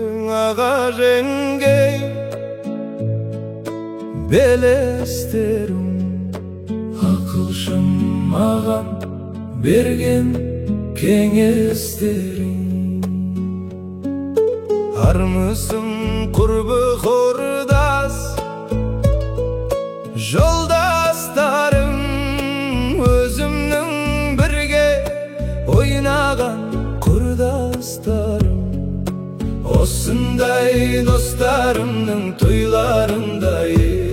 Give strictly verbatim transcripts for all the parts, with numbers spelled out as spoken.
аға жеңге белестерің ақылшым маған берген кеңестерің армысың құрбы құрдас жолдастарым өзімнің бірге ойнаған құрдастарым осындай достарымның тойларындай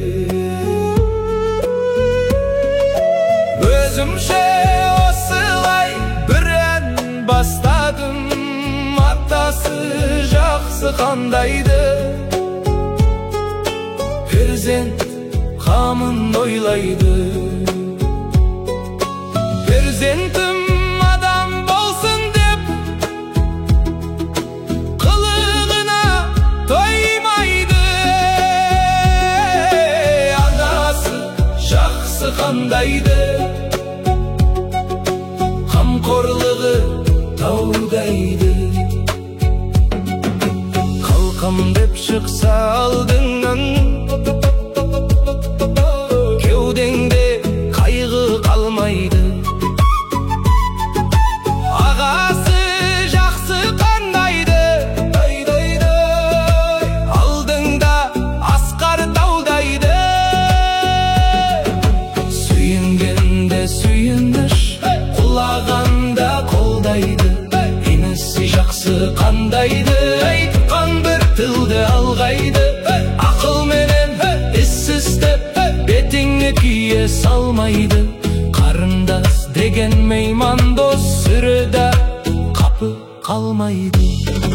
өзімше осылай бір ән бастадым атасы жақсы қандайды перзент қамын ойлайды перзентім адам болсын деп қылығына тоймайды анасы жақсы қандайды қамқорлығы таудайды қалқам деп шықса алдыңнан кеудеңде қайғы қалмайды ағасы жақсы қандайды алдыңда асқар таудайды сүйінгенде сүйініш құлағанда қолдайды інісі жақсы қандайды айтқан бір тілді алғайды ақылменен іс істеп бетіңе кие салмайды қарындас деген мейман дос сүреді қапы қалмайды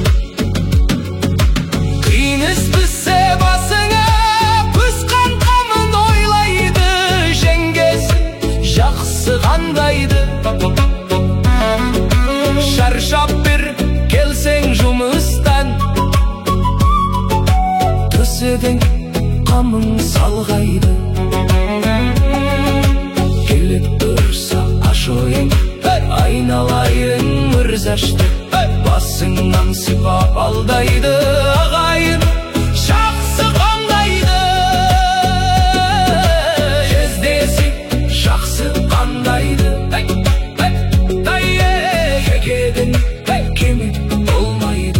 қиын іс түссе басыңа пысқан қамын ойлайды жеңгесі жақсы қандайды шаршап бір келсең жұмыстан төседен қамың салғайды келіп тұрса ашойын айналайын мырзашты басыңнан сипап алдайды ағайын жақсы қандайды кездесіп жақсы қандайды кекедің кеміп болмайды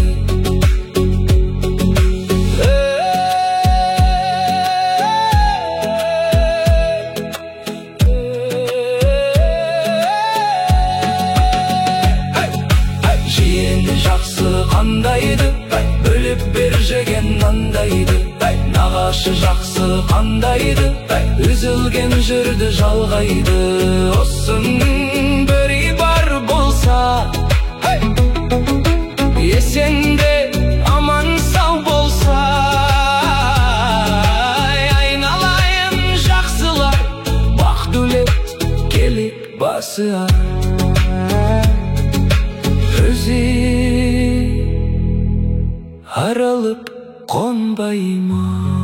жиені жақсы қандайды бөліп бер жеген нандайды нағашы жақсы қандайды үзілген жүрді жалғайды осының бірі бар болса есеңде аман сау болса айналайын жақсылар бақ дулет келіп басы өзі аралып қонбай ма